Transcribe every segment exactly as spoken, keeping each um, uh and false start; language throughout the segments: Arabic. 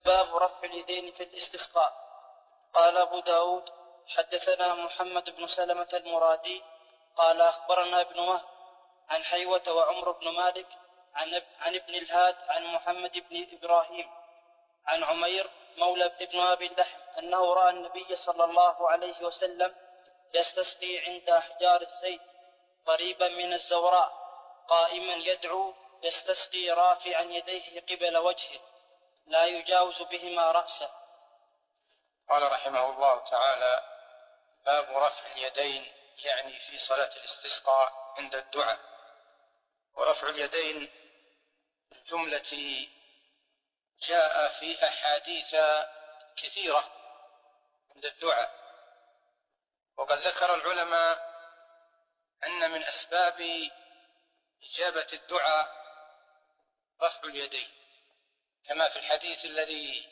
باب رفع اليدين في الاستسقاء. قال أبو داود حدثنا محمد بن سلمة المرادي قال أخبرنا ابن وهب عن حيوة وعمر بن مالك عن, عن ابن الهاد عن محمد بن إبراهيم عن عمير مولى ابن أبي اللحم أنه رأى النبي صلى الله عليه وسلم يستسقي عند أحجار الزيت قريبا من الزوراء قائما يدعو يستسقي رافعا يديه قبل وجهه لا يجاوز بهما رأسه. قال رحمه الله تعالى: باب رفع اليدين، يعني في صلاة الاستسقاء عند الدعاء. ورفع اليدين الجملة جاء في أحاديث كثيرة عند الدعاء، وقد ذكر العلماء أن من أسباب إجابة الدعاء رفع اليدين، كما في الحديث الذي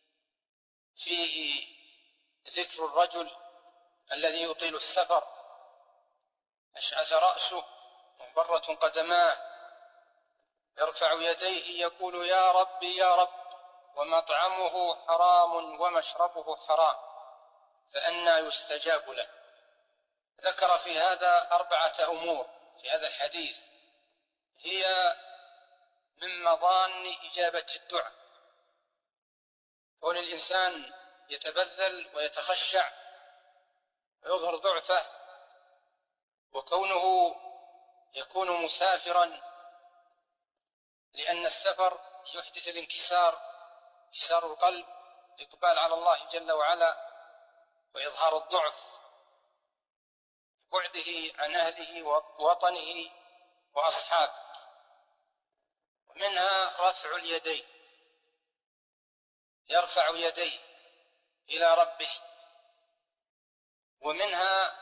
فيه ذكر الرجل الذي يطيل السفر أشعث رأسه مغبرة قدماه يرفع يديه يقول: يا ربي يا رب، ومطعمه حرام ومشربه حرام، فأنى يستجاب له. ذكر في هذا أربعة أمور في هذا الحديث هي من مظان إجابة الدعاء: كون الإنسان يتبذل ويتخشع ويظهر ضعفه، وكونه يكون مسافرا، لأن السفر يحدث الانكسار، انكسار القلب، الإقبال على الله جل وعلا، وإظهار الضعف، بعده عن أهله ووطنه وأصحابه. ومنها رفع اليدين، يرفع يديه إلى ربه. ومنها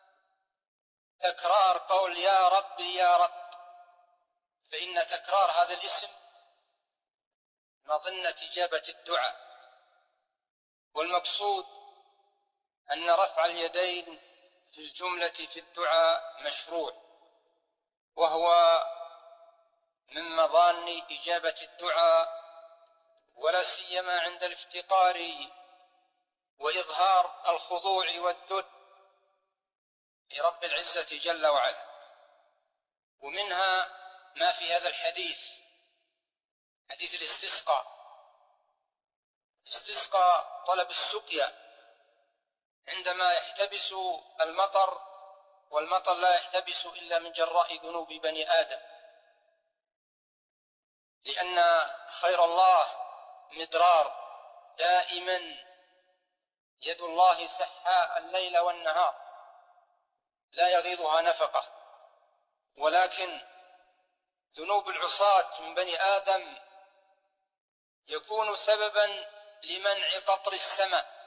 تكرار قول يا ربي يا رب، فإن تكرار هذا الاسم مظنة إجابة الدعاء. والمقصود أن رفع اليدين في الجملة في الدعاء مشروع، وهو من مظان إجابة الدعاء، ولا سيما عند الافتقار وإظهار الخضوع والذل لرب العزة جل وعلا. ومنها ما في هذا الحديث، حديث الاستسقاء. الاستسقاء طلب السقيا عندما يحتبس المطر، والمطر لا يحتبس إلا من جراء ذنوب بني آدم، لأن خير الله مدرار دائما، يد الله سحاء الليل والنهار لا يغيضها نفقة. ولكن ذنوب العصاة من بني آدم يكون سببا لمنع قطر السماء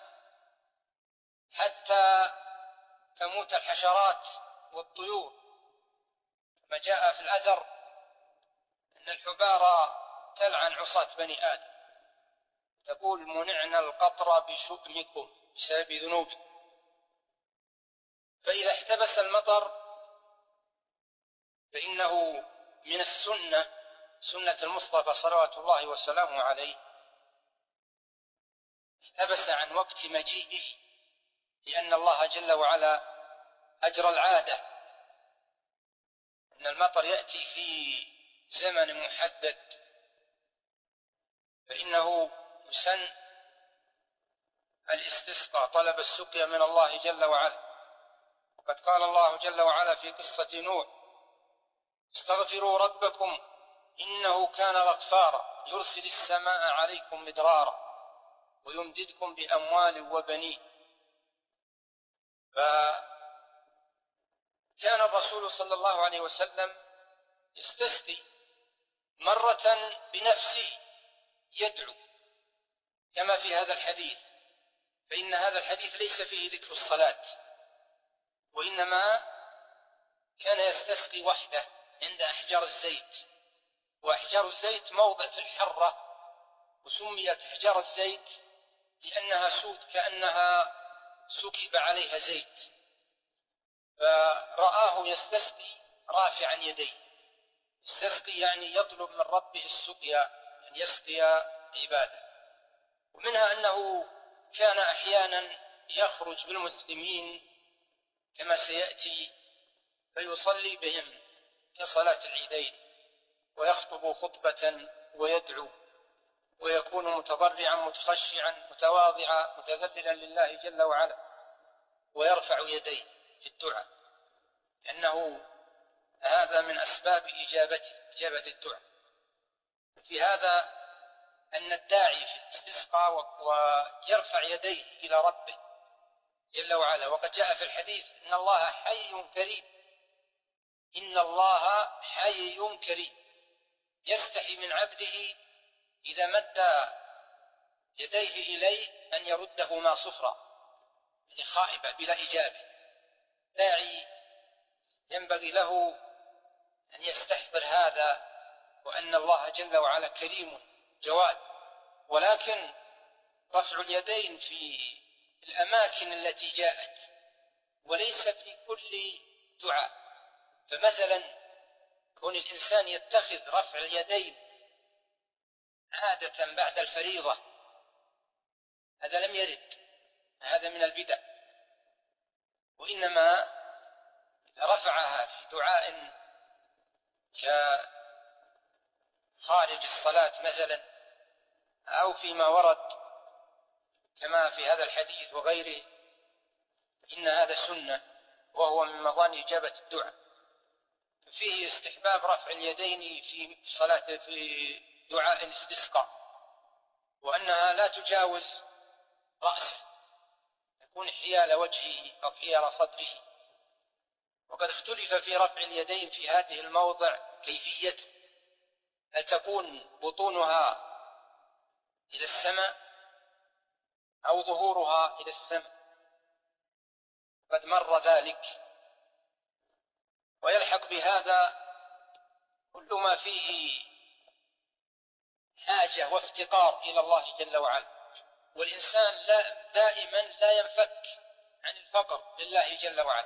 حتى تموت الحشرات والطيور، كما جاء في الأثر أن الحبارى تلعن عصاة بني آدم، تقول: منعنا القطر بشؤمكم، بسبب ذنوب. فإذا احتبس المطر فإنه من السنة، سنة المصطفى صلوات الله وسلامه عليه، احتبس عن وقت مجيئه، لأن الله جل وعلا أجرى العادة أن المطر يأتي في زمن محدد، فإنه يسن الاستسقاء، طلب السقيا من الله جل وعلا. وقد قال الله جل وعلا في قصة نوح: استغفروا ربكم إنه كان غفارا يرسل السماء عليكم مدرارا ويمددكم بأموال وبنين. فكان الرسول صلى الله عليه وسلم يستسقي مرة بنفسه يدعو كما في هذا الحديث، فإن هذا الحديث ليس فيه ذكر الصلاة، وإنما كان يستسقي وحده عند أحجار الزيت. وأحجار الزيت موضع في الحرة، وسميت أحجار الزيت لأنها سود كأنها سكب عليها زيت. فرآه يستسقي رافعا يديه، يستسقي يعني يطلب من ربه السقيا، أن يسقي عباده. ومنها أنه كان أحيانا يخرج بالمسلمين كما سيأتي فيصلي بهم كصلاة العيدين، ويخطب خطبة ويدعو، ويكون متضرعا متخشعا متواضعا متذللا لله جل وعلا، ويرفع يديه في الدعاء، لأنه هذا من أسباب إجابة إجابة الدعاء. في هذا أن الداعي في الاستسقاء ويرفع يديه إلى ربه جل وعلا، وقد جاء في الحديث إن الله حي كريم، إن الله حي كريم يستحي من عبده إذا مد يديه إليه أن يردهما صفرا، يعني خائبة بلا إجابة. داعي ينبغي له أن يستحضر هذا، وأن الله جل وعلا كريم جواد، ولكن رفع اليدين في الأماكن التي جاءت وليس في كل دعاء. فمثلا كون الإنسان يتخذ رفع اليدين عادة بعد الفريضة هذا لم يرد، هذا من البدع، وإنما رفعها في دعاء كخارج الصلاة مثلا، أو فيما ورد كما في هذا الحديث وغيره، إن هذا سنة وهو من مظان إجابة الدعاء. فيه استحباب رفع اليدين في صلاة في دعاء الاستسقاء، وأنها لا تجاوز رأسه، تكون حيال وجهه أو حيال صدره. وقد اختلف في رفع اليدين في هذه الموضع كيفيته، هل تكون بطونها إلى السماء أو ظهورها إلى السماء؟ قد مر ذلك. ويلحق بهذا كل ما فيه حاجة وافتقار إلى الله جل وعلا، والإنسان لا دائما لا ينفك عن الفقر لله جل وعلا،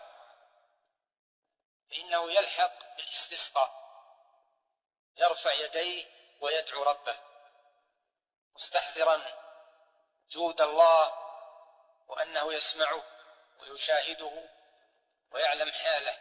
فإنه يلحق بالاستسقاء يرفع يديه ويدعو ربه مستحضرا جود الله وأنه يسمعه ويشاهده ويعلم حاله.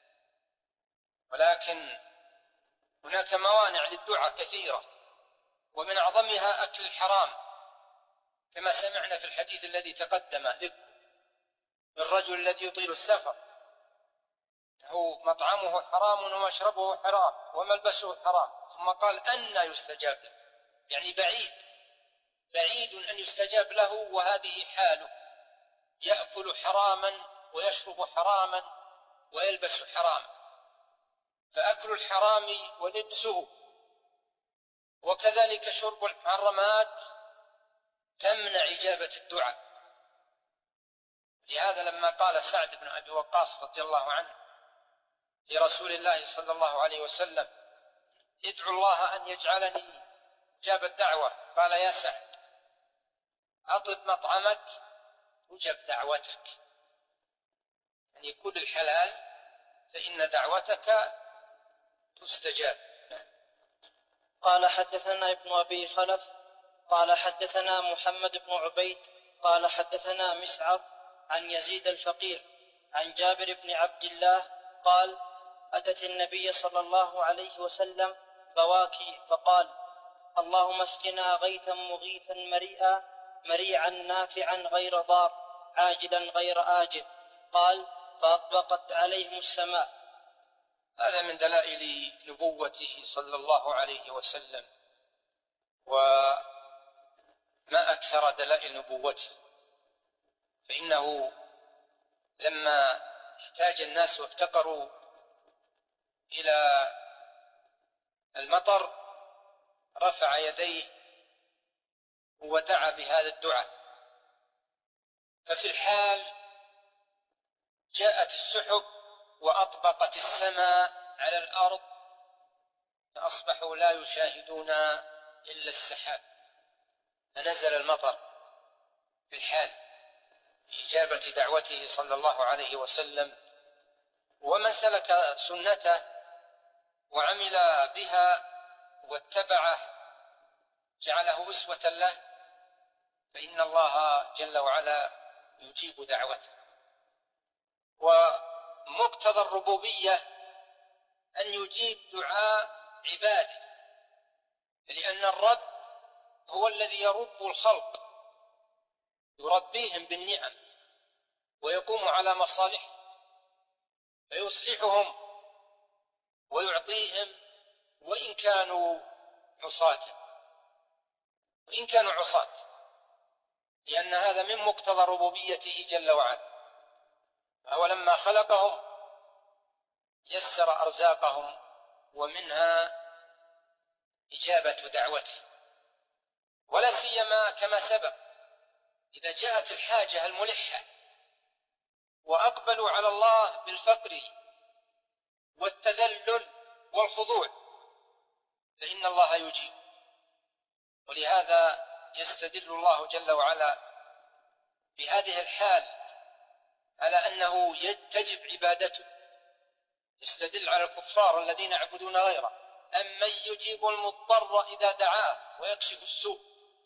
ولكن هناك موانع للدعاء كثيرة، ومن أعظمها أكل الحرام، كما سمعنا في الحديث الذي تقدم ذكر الرجل الذي يطيل السفر، هو مطعمه حرام ومشربه حرام وملبسه حرام، ثم قال أن يستجاب له، يعني بعيد بعيد أن يستجاب له، وهذه حاله، يأكل حراما ويشرب حراما ويلبس حراما. فأكل الحرام ولبسه وكذلك شرب المحرمات تمنع إجابة الدعاء. لهذا لما قال سعد بن أبي وقاص رضي الله عنه لرسول الله صلى الله عليه وسلم ادعو الله أن يجعلني جاب الدعوة، قال يا سعد أطب مطعمك تجب دعوتك، يعني كل الحلال فإن دعوتك تستجاب. قال حدثنا ابن أبي خلف قال حدثنا محمد بن عبيد قال حدثنا مسعر عن يزيد الفقير عن جابر بن عبد الله قال أتت النبي صلى الله عليه وسلم بواكي فقال اللهم اسقنا غيثا مغيثا مريئا مريعا نافعا غير ضار عاجلا غير آجل. قال فأطبقت عليهم السماء. هذا من دلائل نبوته صلى الله عليه وسلم، وما أكثر دلائل نبوته، فإنه لما احتاج الناس وافتقروا إلى المطر رفع يديه ودعا بهذا الدعاء. ففي الحال جاءت السحب وأطبقت السماء على الأرض فأصبحوا لا يشاهدون إلا السحاب، فنزل المطر في الحال إجابة دعوته صلى الله عليه وسلم. ومن سلك سنته وعمل بها واتبعه جعله أسوة له، فإن الله جل وعلا يجيب دعوته. ومقتضى الربوبية أن يجيب دعاء عباده، لأن الرب هو الذي يرب الخلق، يربيهم بالنعم ويقوم على مصالحهم فيصلحهم ويعطيهم وإن كانوا عصاة وإن كانوا عصاة لأن هذا من مقتضى ربوبيته جل وعلا. أولما خلقهم يسر أرزاقهم ومنها إجابة دعوته، ولا سيما كما سبق إذا جاءت الحاجة الملحة وأقبلوا على الله بالفقر والتذلل والخضوع فإن الله يجيب. ولهذا يستدل الله جل وعلا بهذه الحال على أنه تجب عبادته، يستدل على الكفار الذين يعبدون غيره: أمن يجيب المضطر إذا دعاه ويكشف السوء.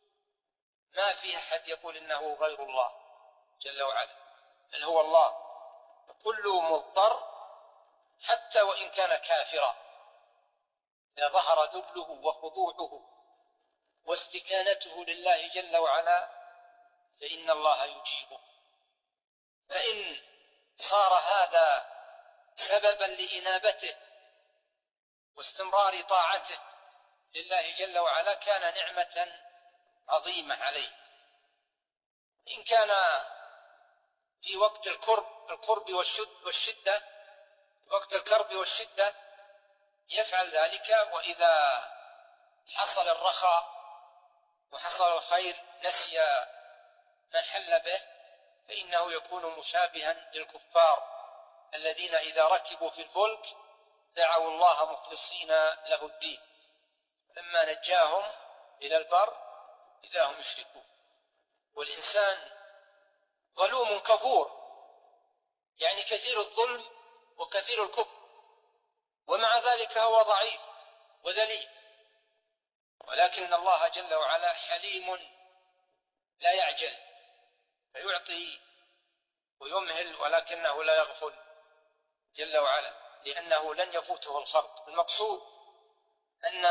ما في أحد يقول إنه غير الله جل وعلا، بل هو الله. كل مضطر حتى وإن كان كافرا إذا ظهر ذله وخضوعه واستكانته لله جل وعلا فإن الله يجيبه. فإن صار هذا سببا لإنابته واستمرار طاعته لله جل وعلا كان نعمة عظيمة عليه. إن كان في وقت الكرب الكرب والشدة وقت الكرب والشدة يفعل ذلك، وإذا حصل الرخاء وحصل الخير نسي ما حل به، فإنه يكون مشابها للكفار الذين إذا ركبوا في الفلك دعوا الله مخلصين له الدين، لما نجاهم إلى البر إذا هم يشركون. والإنسان ظلوم كفور، يعني كثير الظلم وكثير الكفر، ومع ذلك هو ضعيف وذليل، ولكن الله جل وعلا حليم لا يعجل فيعطي ويمهل، ولكنه لا يغفل جل وعلا لأنه لن يفوته الخلق. المقصود أن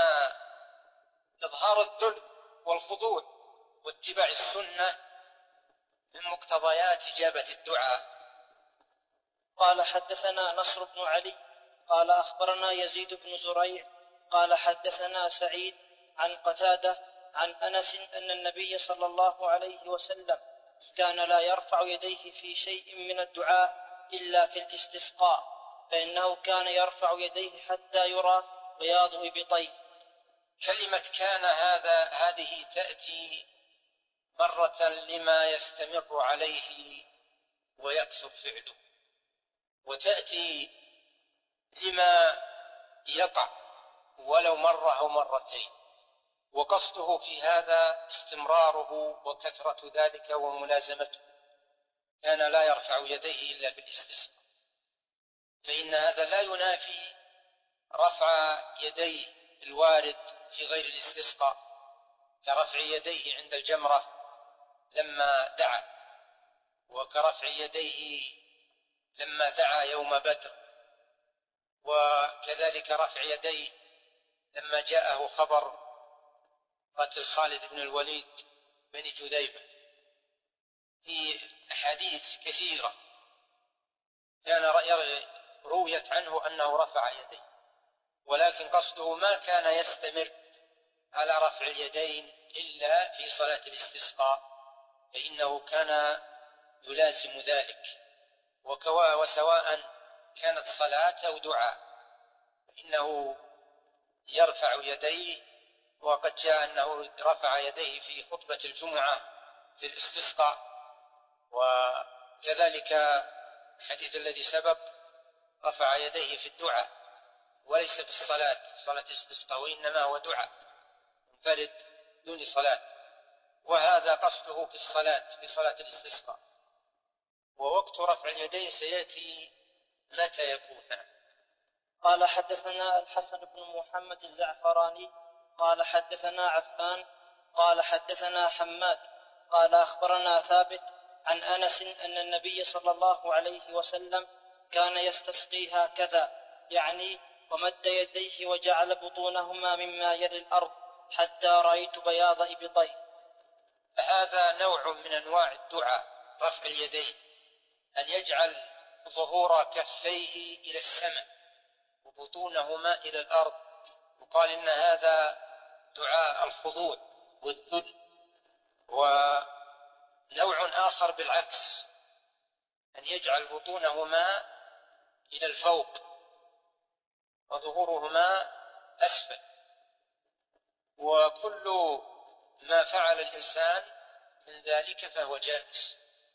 إظهار الذل والخضوع واتباع السنة من مقتضيات إجابة الدعاء. قال حدثنا نصر بن علي قال أخبرنا يزيد بن زريع قال حدثنا سعيد عن قتادة عن أنس أن النبي صلى الله عليه وسلم كان لا يرفع يديه في شيء من الدعاء إلا في الاستسقاء، فإنه كان يرفع يديه حتى يرى بياض إبطيه. كلمة كان هذا هذه تأتي مرة لما يستمر عليه ويكثر فعله، وتأتي لما يقع ولو مرة أو مرتين، وقصده في هذا استمراره وكثرة ذلك وملازمته. كان لا يرفع يديه إلا بالاستسقاء، فإن هذا لا ينافي رفع يديه الوارد في غير الاستسقاء كرفع يديه عند الجمرة لما دعا، وكرفع يديه لما دعا يوم بدر، وكذلك رفع يديه لما جاءه خبر قتل خالد بن الوليد بن جذيبة. في أحاديث كثيرة كان رويت عنه أنه رفع يديه، ولكن قصده ما كان يستمر على رفع اليدين إلا في صلاة الاستسقاء، فإنه كان يلازم ذلك، وسواء كانت صلاة أو دعاء فإنه يرفع يديه. وقد جاء أنه رفع يديه في خطبة الجمعة في الاستسقاء، وكذلك الحديث الذي سبق رفع يديه في الدعاء وليس في الصلاة صلاة الاستسقاء، وإنما هو دعاء منفرد دون صلاة، وهذا قصده في الصلاة في صلاة الاستسقاء. ووقت رفع اليدين سيأتي متى يكون. قال حدثنا الحسن بن محمد الزعفراني قال حدثنا عفان قال حدثنا حماد قال أخبرنا ثابت عن أنس أن النبي صلى الله عليه وسلم كان يستسقي هكذا، يعني ومد يديه وجعل بطونهما مما يلي الأرض حتى رأيت بياض إبطيه. فهذا نوع من أنواع الدعاء، رفع اليدين، أن يجعل ظهور كفيه إلى السماء وبطونهما إلى الأرض، وقال إن هذا دعاء الخضوع والذل. ونوع آخر بالعكس، أن يجعل بطونهما إلى الفوق وظهورهما أسفل، وكل ما فعل الإنسان من ذلك فهو جائز.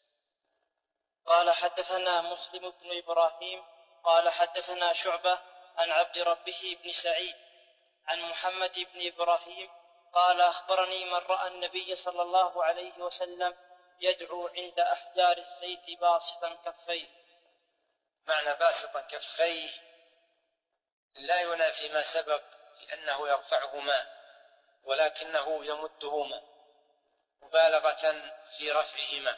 قال حدثنا مسلم بن إبراهيم قال حدثنا شعبة عن عبد ربه بن سعيد عن محمد بن إبراهيم قال أخبرني من رأى النبي صلى الله عليه وسلم يدعو عند أحجار الزيت باسطا كفيه. معنى باسطا كفيه لا ينافي ما سبق في أنه يرفعهما، ولكنه يمدهما مبالغة في رفعهما.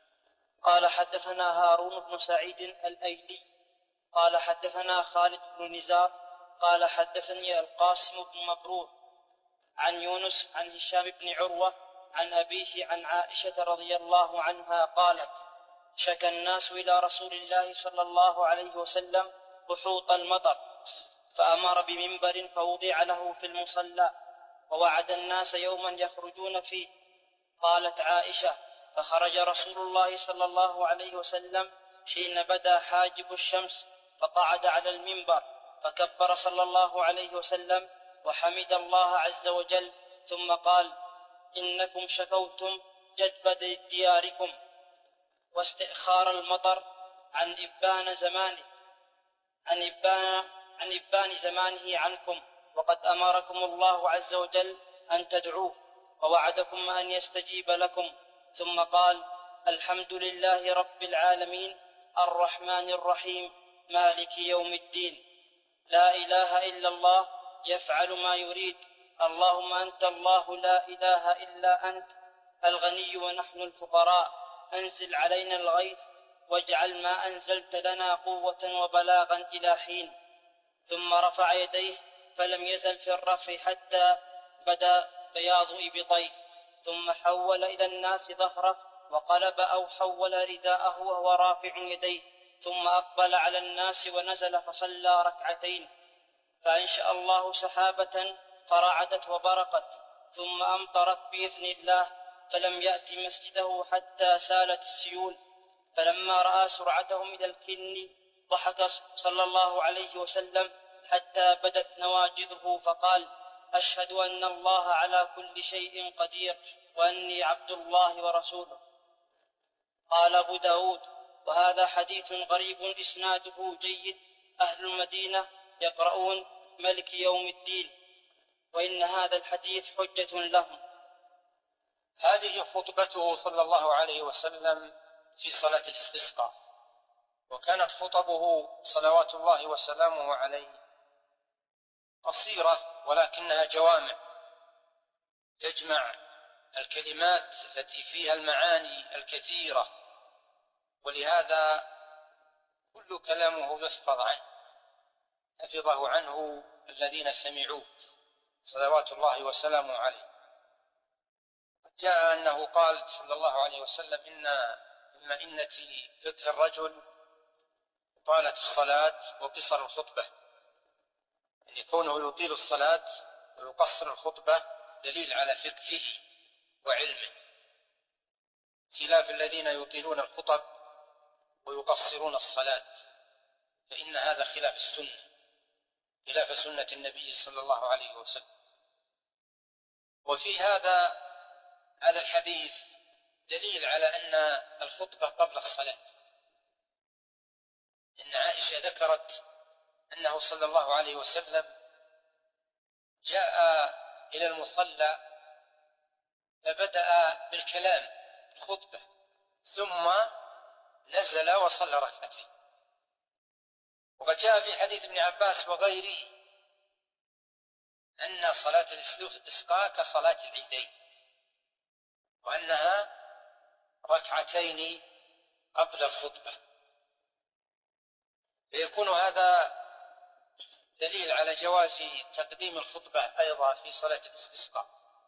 قال حدثنا هارون بن سعيد الأيلي قال حدثنا خالد بن نزار قال حدثني القاسم بن مبرور عن يونس عن هشام بن عروة عن أبيه عن عائشة رضي الله عنها قالت: شكى الناس إلى رسول الله صلى الله عليه وسلم قحوط المطر، فأمر بمنبر فوضع له في المصلى، ووعد الناس يوما يخرجون فيه. قالت عائشة: فخرج رسول الله صلى الله عليه وسلم حين بدا حاجب الشمس، فقعد على المنبر، فكبر صلى الله عليه وسلم وحمد الله عز وجل، ثم قال: إنكم شكوتم جدب دياركم واستئخار المطر عن إبان زمانه عن إبان, عن إبان زمانه عنكم، وقد أمركم الله عز وجل أن تدعوه، ووعدكم أن يستجيب لكم. ثم قال: الحمد لله رب العالمين الرحمن الرحيم مالك يوم الدين، لا إله إلا الله يفعل ما يريد، اللهم أنت الله لا إله إلا أنت الغني ونحن الفقراء، أنزل علينا الغيث واجعل ما أنزلت لنا قوة وبلاغا إلى حين. ثم رفع يديه فلم يزل في الرفع حتى بدا بياض إبطيه، ثم حول إلى الناس ظهره وقلب أو حول رداءه وهو رافع يديه، ثم أقبل على الناس ونزل فصلى ركعتين، فأنشأ الله سحابة فرعدت وبرقت، ثم أمطرت بإذن الله، فلم يأت مسجده حتى سالت السيول. فلما رأى سرعتهم إلى الكن ضحك صلى الله عليه وسلم حتى بدت نواجذه، فقال: أشهد أن الله على كل شيء قدير وأني عبد الله ورسوله. قال أبو داود: وهذا حديث غريب إسناده جيد، أهل المدينة يقرؤون ملك يوم الدين، وإن هذا الحديث حجة لهم. هذه خطبته صلى الله عليه وسلم في صلاة الاستسقاء، وكانت خطبه صلوات الله وسلامه عليه قصيرة ولكنها جوامع تجمع الكلمات التي فيها المعاني الكثيرة، ولهذا كل كلامه يحفظ عنه، حفظه عنه الذين سمعوه صلوات الله وسلامه عليه. جاء أنه قال صلى الله عليه وسلم: إن مما إنة فقه الرجل طالت الصلاة وقصر الخطبة، يعني كونه يطيل الصلاة ويقصر الخطبة دليل على فقهه وعلمه، خلاف الذين يطيلون الخطب ويقصرون الصلاة، فإن هذا خلاف السنة، خلاف سنة النبي صلى الله عليه وسلم. وفي هذا هذا الحديث دليل على أن الخطبة قبل الصلاة. إن عائشة ذكرت أنه صلى الله عليه وسلم جاء إلى المصلى فبدأ بالكلام الخطبة، ثم نزل وصلى ركعتين. وقد جاء في حديث ابن عباس وغيره أن صلاة الاستسقاء كصلاة العيدين، وأنها ركعتين قبل الخطبة، فيكون هذا دليل على جواز تقديم الخطبة أيضا في صلاة الاستسقاء.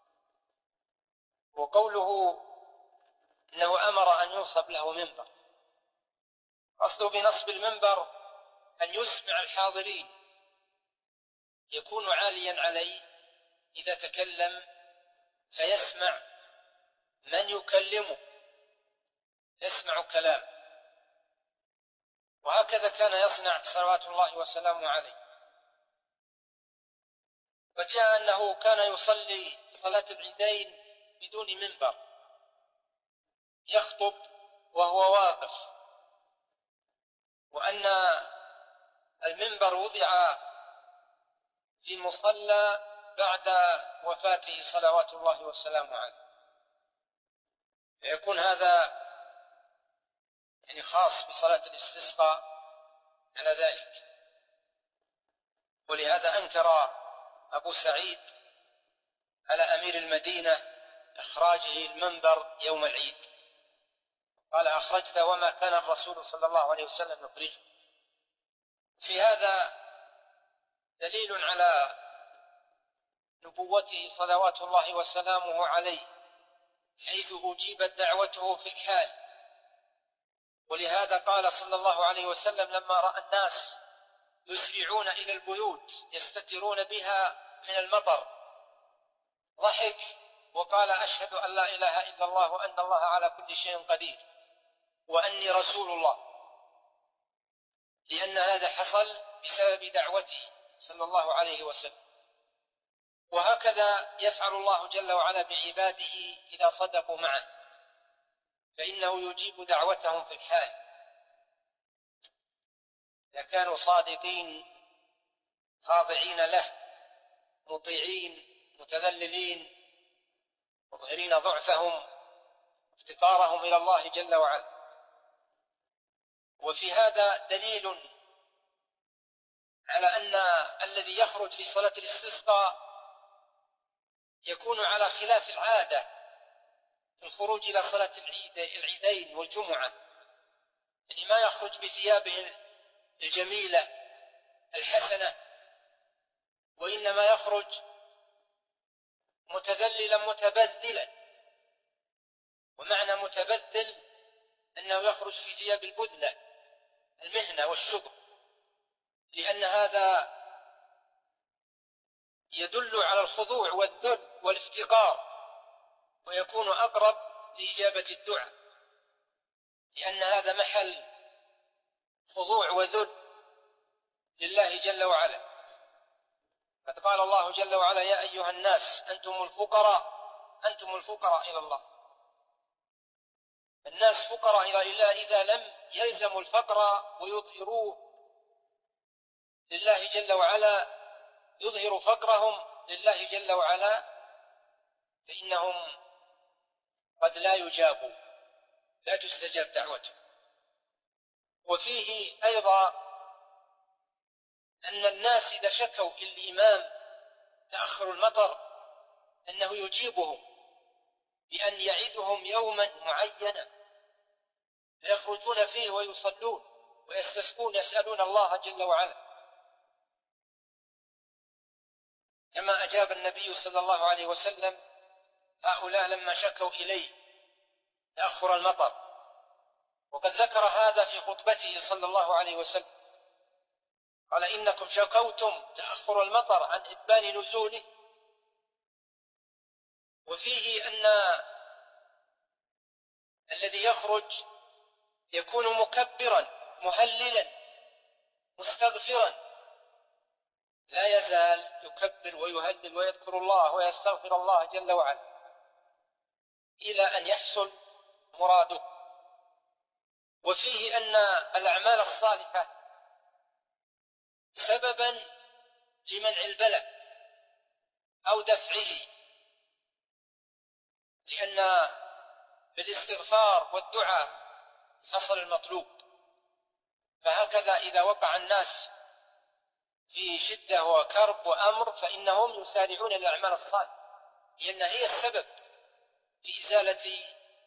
وقوله إنه أمر أن ينصب له منبر، قصده بنصب المنبر أن يسمع الحاضرين، يكون عاليا عليه إذا تكلم فيسمع من يكلمه، يسمع كلام. وهكذا كان يصنع صلوات الله وسلامه عليه. وجاء أنه كان يصلي صلاة العيدين بدون منبر، يخطب وهو واقف، وأن المنبر وضع في مصلى بعد وفاته صلوات الله وسلامه عليه، فيكون هذا يعني خاص بصلاة الاستسقاء على ذلك. ولهذا أنكر أبو سعيد على أمير المدينة إخراجه المنبر يوم العيد، قال أخرجت وما كان الرسول صلى الله عليه وسلم يخرجه. في هذا دليل على نبوته صلوات الله وسلامه عليه، حيث أجيبت دعوته في الحال. ولهذا قال صلى الله عليه وسلم لما رأى الناس يسرعون إلى البيوت يستترون بها من المطر، ضحك وقال أشهد أن لا إله إلا الله وأن الله على كل شيء قدير وأني رسول الله، لأن هذا حصل بسبب دعوته صلى الله عليه وسلم. وهكذا يفعل الله جل وعلا بعباده إذا صدقوا معه، فإنه يجيب دعوتهم في الحال إذا كانوا صادقين خاضعين له مطيعين متذللين مظهرين ضعفهم افتقارهم إلى الله جل وعلا. وفي هذا دليل على أن الذي يخرج في صلاة الاستسقاء يكون على خلاف العادة في الخروج إلى صلاة العيد العيدين والجمعة، يعني ما يخرج بثيابه الجميلة الحسنة، وإنما يخرج متذللا متبذلا. ومعنى متبذل أنه يخرج في ثياب البذلة المهنة والشغل، لأن هذا يدل على الخضوع والذل والافتقار، ويكون أقرب لإجابة الدعاء، لأن هذا محل خضوع وذل لله جل وعلا. قد قال الله جل وعلا يا أيها الناس أنتم الفقراء أنتم الفقراء إلى الله. الناس فقراء إلى الله إذا لم يلزموا الفقر ويظهروه لله جل وعلا، يظهر فقرهم لله جل وعلا، فإنهم قد لا يجابوا، لا تستجاب دعوته. وفيه أيضا أن الناس إذا شكوا الإمام تأخر المطر أنه يجيبهم بأن يعدهم يوما معينا فيخرجون فيه ويصلون ويستسقون يسألون الله جل وعلا، كما أجاب النبي صلى الله عليه وسلم هؤلاء لما شكوا إليه تأخر المطر. وقد ذكر هذا في خطبته صلى الله عليه وسلم، قال إنكم شكوتم تأخر المطر عن إبان نزوله. وفيه أن الذي يخرج يكون مكبرا مهللا مستغفرا، لا يزال يكبر ويهلل ويذكر الله ويستغفر الله جل وعلا إلى أن يحصل مراده. وفيه أن الأعمال الصالحة سببا لمنع البلاء أو دفعه، لأن بالاستغفار والدعاء حصل المطلوب. فهكذا إذا وقع الناس في شدة وكرب وأمر فإنهم يسارعون إلى الأعمال الصالحة، لأن هي السبب في إزالة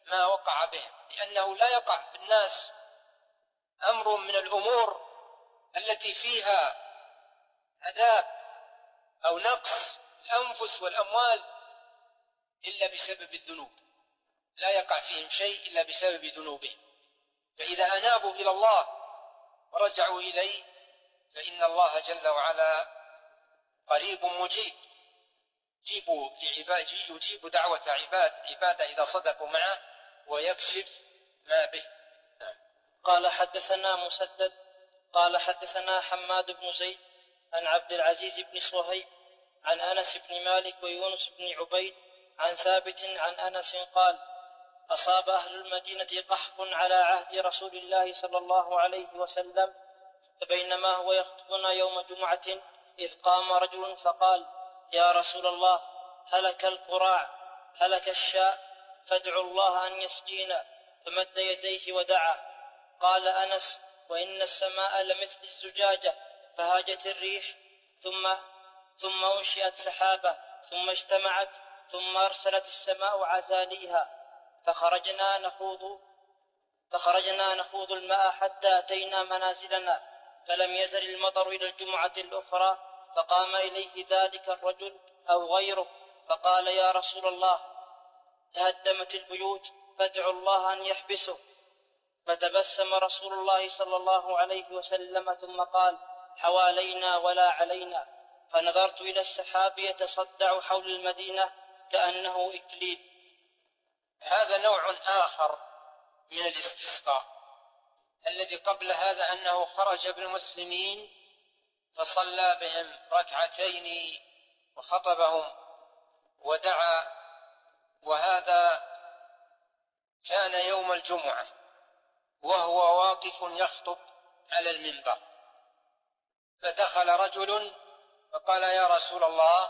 ما وقع بهم، لأنه لا يقع في الناس أمر من الأمور التي فيها عذاب أو نقص الأنفس والأموال إلا بسبب الذنوب، لا يقع فيهم شيء إلا بسبب ذنوبهم. فإذا أنابوا إلى الله ورجعوا إليه فإن الله جل وعلا قريب مجيب، يجيب لعباد يجيب دعوة عباد عباده إذا صدقوا معه ويكشف ما به. قال حدثنا مسدد قال حدثنا حماد بن زيد عن عبد العزيز بن صهيب عن أنس بن مالك ويونس بن عبيد عن ثابت عن أنس قال: أصاب أهل المدينة قحط على عهد رسول الله صلى الله عليه وسلم، فبينما هو يخطبنا يوم جمعة إذ قام رجل فقال: يا رسول الله، هلك القراع، هلك الشاء، فادعوا الله أن يسقينا. فمد يديه ودعا. قال أنس: وإن السماء لمثل الزجاجة، فهاجت الريح ثم ثم أنشئت سحابة ثم اجتمعت ثم أرسلت السماء عزاليها، فخرجنا نخوض فخرجنا نخوض الماء حتى أتينا منازلنا، فلم يزل المطر إلى الجمعة الأخرى، فقام إليه ذلك الرجل أو غيره فقال: يا رسول الله، تهدمت البيوت، فادعوا الله أن يحبسه. فتبسم رسول الله صلى الله عليه وسلم ثم قال: حوالينا ولا علينا. فنظرت إلى السحاب يتصدع حول المدينة كأنه إكليل. هذا نوع آخر من الاستسقاء. الذي قبل هذا أنه خرج بالمسلمين فصلى بهم ركعتين وخطبهم ودعا، وهذا كان يوم الجمعة وهو واقف يخطب على المنبر، فدخل رجل فقال: يا رسول الله،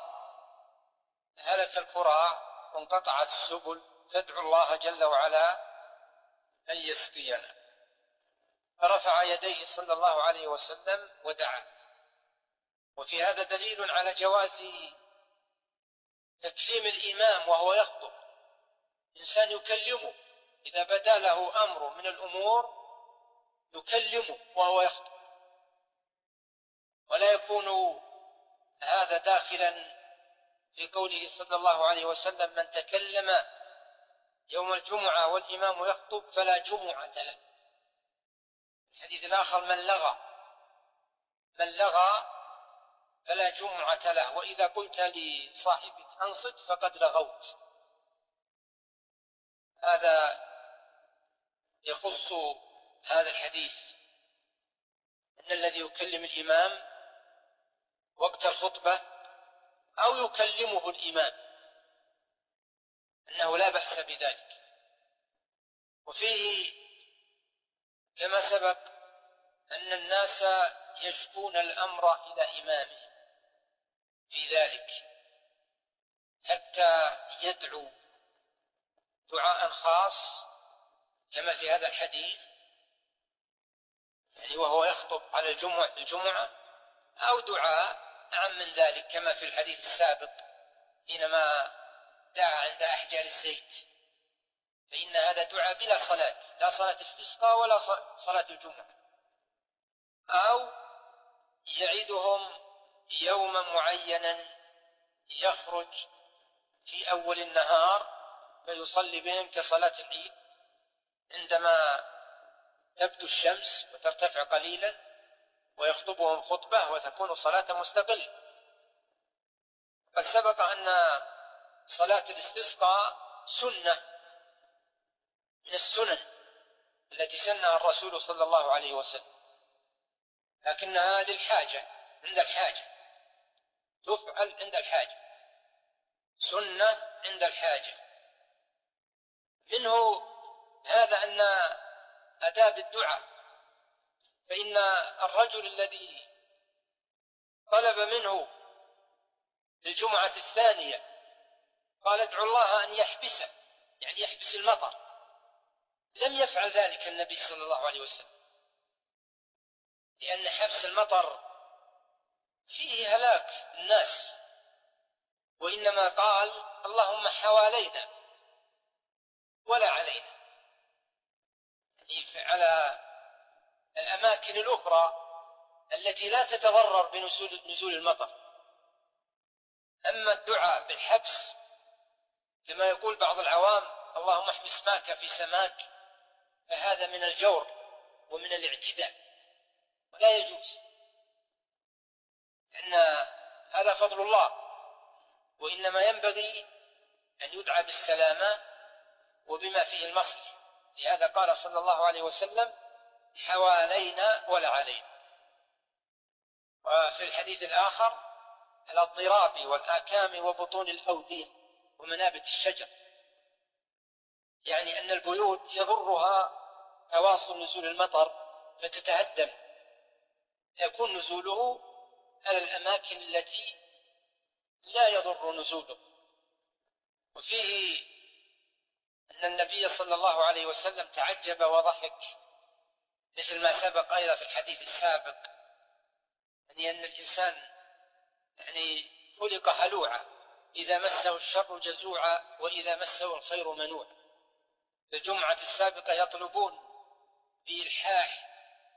هلك القراع وانقطعت السبل، فادعوا الله جل وعلا أن يسقينا. فرفع يديه صلى الله عليه وسلم ودعا. وفي هذا دليل على جواز تكليم الإمام وهو يخطب. إنسان يكلمه إذا بدا له أمر من الأمور يكلمه وهو يخطب، ولا يكون هذا داخلا في قوله صلى الله عليه وسلم: من تكلم يوم الجمعة والإمام يخطب فلا جمعة له. الحديث الآخر: من لغى من لغى فلا جمعة له، وإذا قلت لصاحبك أنصت فقد لغوت. هذا يخص هذا الحديث أن الذي يكلم الإمام وقت الخطبة أو يكلمه الإمام أنه لا بأس بذلك. وفيه كما سبق أن الناس يشكون الأمر إلى إمامهم في ذلك حتى يدعو دعاء خاص كما في هذا الحديث، يعني وهو يخطب على الجمعة, الجمعة أو دعاء أعم من ذلك كما في الحديث السابق حينما دعا عند أحجار الزيت، فإن هذا دعاء بلا صلاة، لا صلاة استسقاء ولا صلاة الجمعة. أو يعيدهم يوما معينا يخرج في أول النهار فيصلي بهم كصلاة العيد عندما تبدو الشمس وترتفع قليلا، ويخطبهم خطبة وتكون صلاة مستقلة. قد سبق أن صلاة الاستسقاء سنة من السنن التي سنها الرسول صلى الله عليه وسلم، لكنها للحاجة، عند الحاجة تفعل عند الحاجة، سنة عند الحاجة. منه هذا أن آداب الدعاء، فإن الرجل الذي طلب منه الجمعة الثانية قال: ادعو الله أن يحبسه، يعني يحبس المطر، لم يفعل ذلك النبي صلى الله عليه وسلم، لأن حبس المطر فيه هلاك الناس، وإنما قال: اللهم حوالينا ولا علينا. الأماكن الأخرى التي لا تتضرر بنزول نزول المطر. أما الدعاء بالحبس كما يقول بعض العوام اللهم احبس ماك في سماك، فهذا من الجور ومن الاعتداء ولا يجوز، لأن هذا فضل الله، وإنما ينبغي أن يدعى بالسلامة وبما فيه المصلح. لهذا قال صلى الله عليه وسلم حوالينا ولا علينا. وفي الحديث الآخر على الضراب والآكام وبطون الأودية ومنابت الشجر، يعني أن البيوت يضرها تواصل نزول المطر فتتهدم، يكون نزوله على الأماكن التي لا يضر نزوله. وفيه أن النبي صلى الله عليه وسلم تعجب وضحك مثل ما سبق أيضا في الحديث السابق، يعني أن الإنسان يعني خلق هلوعا، إذا مسه الشر جزوعا وإذا مسه الخير منوعا. في الجمعة السابقة يطلبون بإلحاح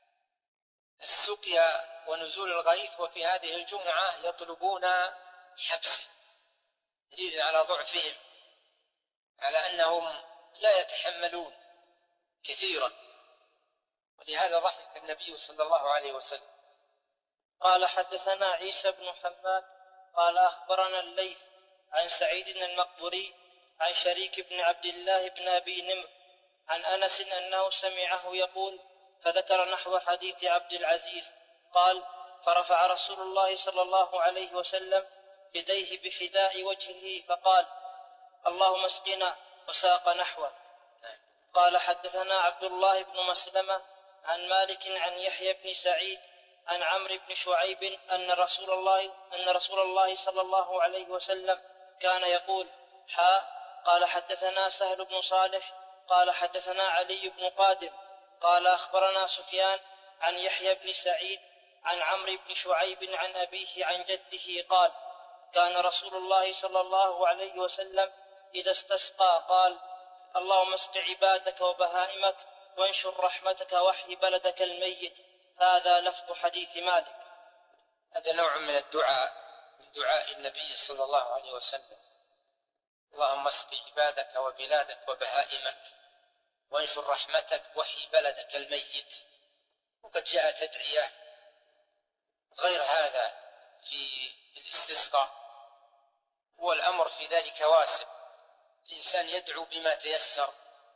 السقيا ونزول الغيث، وفي هذه الجمعة يطلبون حبسه، دليل على ضعفهم، على أنهم لا يتحملون كثيرا. ولهذا ضحك النبي صلى الله عليه وسلم. قال حدثنا عيسى بن حماد قال أخبرنا الليث عن سعيد المقبري عن شريك بن عبد الله بن أبي نمر عن أنس أنه سمعه يقول فذكر نحو حديث عبد العزيز قال فرفع رسول الله صلى الله عليه وسلم يديه بحذاء وجهه فقال اللهم اسقنا وساق نحوه. قال حدثنا عبد الله بن مسلمة عن مالك عن يحيى بن سعيد عن عمرو بن شعيب أن رسول الله أن رسول الله صلى الله عليه وسلم كان يقول حاء. قال حدثنا سهل بن صالح قال حدثنا علي بن قادم قال أخبرنا سفيان عن يحيى بن سعيد عن عمرو بن شعيب عن أبيه عن جده قال كان رسول الله صلى الله عليه وسلم إذا استسقى قال اللهم اسق عبادك وبهائمك وانشر رحمتك واحي بلدك الميت. هذا لفظ حديث مالك. هذا نوع من الدعاء من دعاء النبي صلى الله عليه وسلم، اللهم اسق عبادك وبلادك وبهائمك وانشر رحمتك واحي بلدك الميت. وقد جاءت أدعية غير هذا في الاستسقاء، والأمر في ذلك واسع، الإنسان يدعو بما تيسر،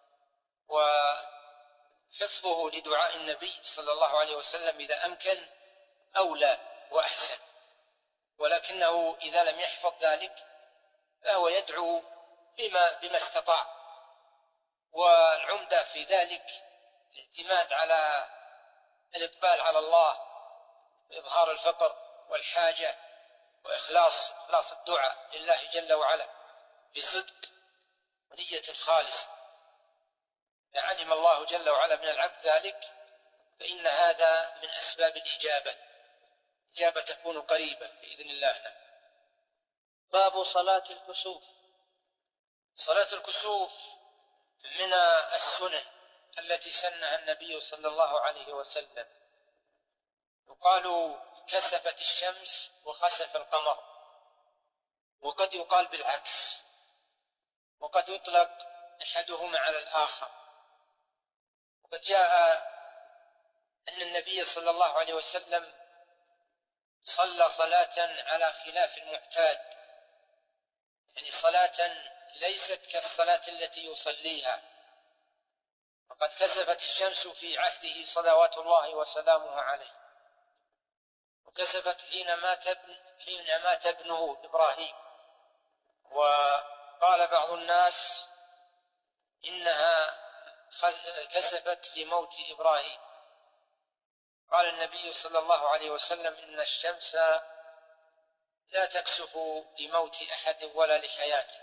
وحفظه لدعاء النبي صلى الله عليه وسلم إذا أمكن أولى وأحسن، ولكنه إذا لم يحفظ ذلك فهو يدعو بما, بما استطاع. والعمدة في ذلك الاعتماد على الإقبال على الله وإظهار الفقر والحاجة وإخلاص إخلاص الدعاء لله جل وعلا بصدق ونية خالصة. علم الله جل وعلا من العبد ذلك فإن هذا من أسباب الإجابة، الإجابة تكون قريبة بإذن الله. باب صلاة الكسوف. صلاة الكسوف من السنن التي سنها النبي صلى الله عليه وسلم. يقال كسفت الشمس وخسف القمر، وقد يقال بالعكس، وقد يطلق أحدهما على الآخر. وقد جاء أن النبي صلى الله عليه وسلم صلى صلاة على خلاف المعتاد، يعني صلاة ليست كالصلاة التي يصليها. وقد كسفت الشمس في عهده صلوات الله وسلامه عليه، وكسفت حين مات ابن حين مات ابنه إبراهيم. وقال بعض الناس إنها كسفت لموت إبراهيم. قال النبي صلى الله عليه وسلم إن الشمس لا تكسف لموت أحد ولا لحياته،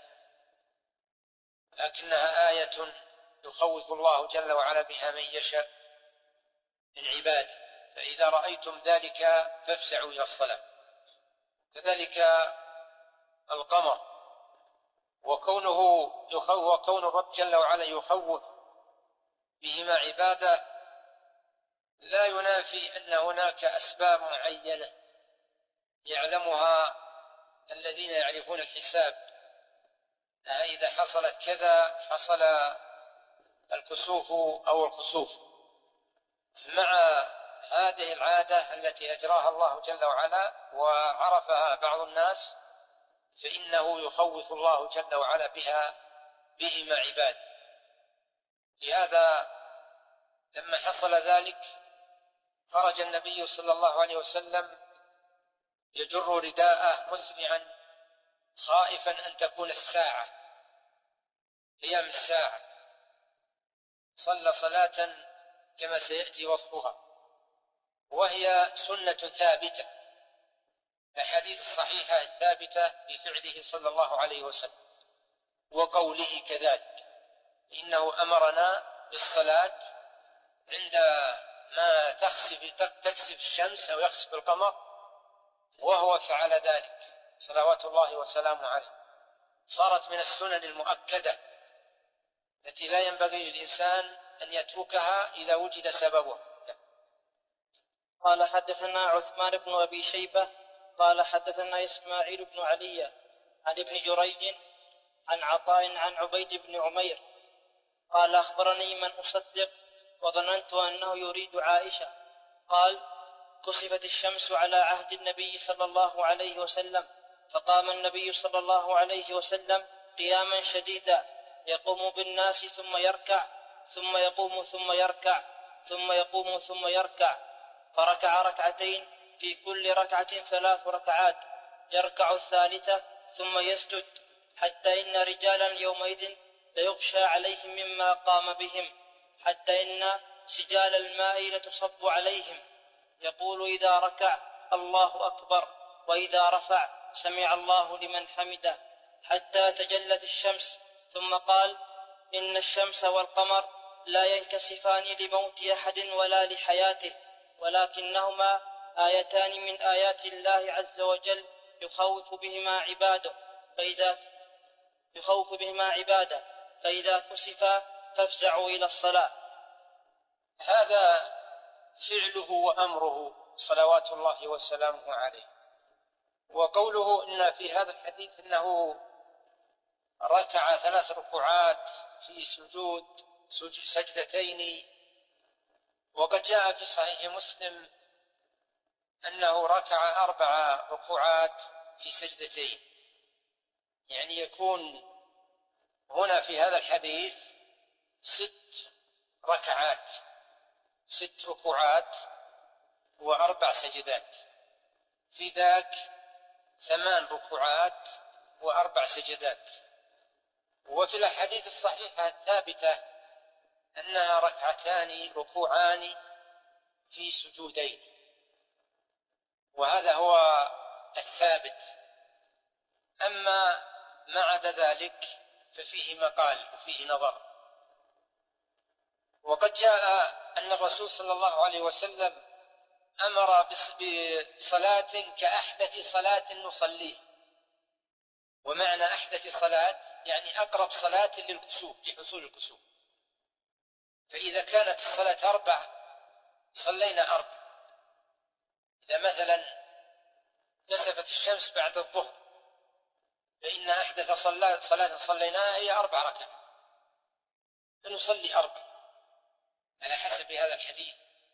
لكنها آية يخوف الله جل وعلا بها من يشاء من عباده، فإذا رأيتم ذلك فافزعوا إلى الصلاة. كذلك القمر، وكونه وكون الرب جل وعلا يخوف بهما عباده لا ينافي أن هناك أسباب معينة يعلمها الذين يعرفون الحساب، إذا حصلت كذا حصل الكسوف أو الخسوف. مع هذه العادة التي أجراها الله جل وعلا وعرفها بعض الناس، فإنه يخوف الله جل وعلا بها بهما عباد. لهذا لما حصل ذلك خرج النبي صلى الله عليه وسلم يجر رداءه مسرعا خائفا أن تكون الساعة قيام الساعة. صلى صلاة كما سيأتي وصفها، وهي سنة ثابتة، الحديث الصحيحة الثابتة بفعله صلى الله عليه وسلم وقوله كذلك، إنه أمرنا بالصلاة عندما تخسف تكسف الشمس أو يخسف القمر، وهو فعل ذلك صلوات الله وسلامه عليه. صارت من السنن المؤكدة التي لا ينبغي للإنسان أن يتركها إذا وجد سببها. قال حدثنا عثمان بن أبي شيبة قال حدثنا إسماعيل بن علي عن ابن جريج عن عطاء عن عبيد بن عمير قال أخبرني من أصدق وظننت أنه يريد عائشة قال كسفت الشمس على عهد النبي صلى الله عليه وسلم، فقام النبي صلى الله عليه وسلم قياما شديدا يقوم بالناس ثم يركع ثم يقوم ثم يركع ثم يقوم ثم يركع، فركع ركعتين في كل ركعة ثلاث ركعات، يركع الثالثة ثم يسجد، حتى إن رجالا يومئذ ليغشى عليهم مما قام بهم، حتى إن سجال الماء لتصب عليهم، يقول إذا ركع الله أكبر، وإذا رفع سمع الله لمن حمده، حتى تجلت الشمس. ثم قال إن الشمس والقمر لا ينكسفان لموت أحد ولا لحياته، ولكنهما آيتان من آيات الله عز وجل يخوف بهما عباده، فإذا يخوف بهما عباده فإذا كسفا فافزعوا إلى الصلاة. هذا فعله وأمره صلوات الله وسلامه عليه. وقوله إن في هذا الحديث إنه ركع ثلاث ركوعات في سجود سجدتين، وقد جاء في صحيح مسلم أنه ركع أربع ركوعات في سجدتين، يعني يكون هنا في هذا الحديث ست ركعات ست ركوعات وأربع سجدات، في ذاك ثمان ركوعات وأربع سجدات. وفي الحديث الصحيحة الثابتة أنها ركعتان ركوعان في سجودين، وهذا هو الثابت. أما ما عدا ذلك ففيه مقال وفيه نظر. وقد جاء أن الرسول صلى الله عليه وسلم أمر بصلاة كأحدث صلاة نصليه. ومعنى أحدث صلاة يعني أقرب صلاة للكسوف، لحصول الكسوف. فإذا كانت الصلاة أربع صلينا أربع. إذا مثلا كسفت الشمس بعد الظهر فإن أحدث صلاة, صلاة صليناها هي أربع ركعات، فنصلي أربع على حسب هذا الحديث.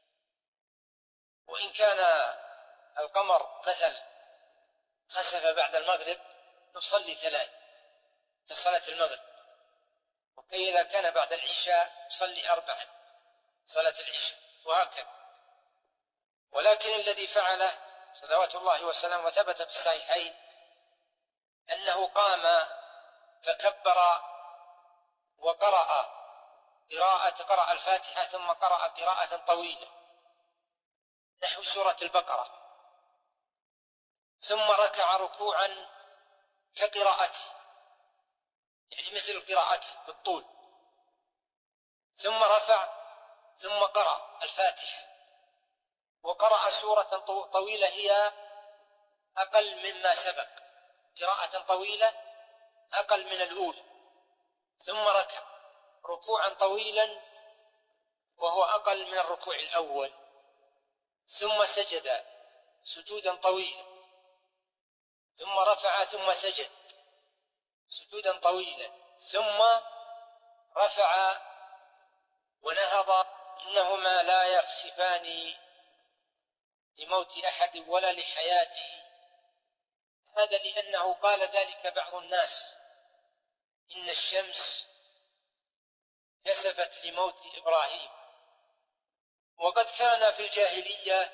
وإن كان القمر مثل خسف بعد المغرب نصلي ثلاث كصلاة المغرب. وإذا كان بعد العشاء نصلي أربعا صلاة العشاء، وهكذا. ولكن الذي فعله صلوات الله وسلامه وثبت في الصحيحين أنه قام فكبر وقرأ قراءة قرأ الفاتحة ثم قرأ قراءة طويلة نحو سورة البقرة، ثم ركع ركوعا كقراءته، يعني مثل قراءته بالطول، ثم رفع ثم قرأ الفاتحة وقرأ سورة طويلة هي أقل مما سبق، قراءة طويلة أقل من الأولى، ثم ركع ركوعا طويلا وهو أقل من الركوع الأول، ثم سجد سجودا طويلا، ثم رفع ثم سجد سجودا طويلا، ثم رفع ونهض، إنهما لا يخسفان لموت أحد ولا لحياته. هذا لأنه قال ذلك بعض الناس إن الشمس كسفت لموت إبراهيم، وقد كان في الجاهلية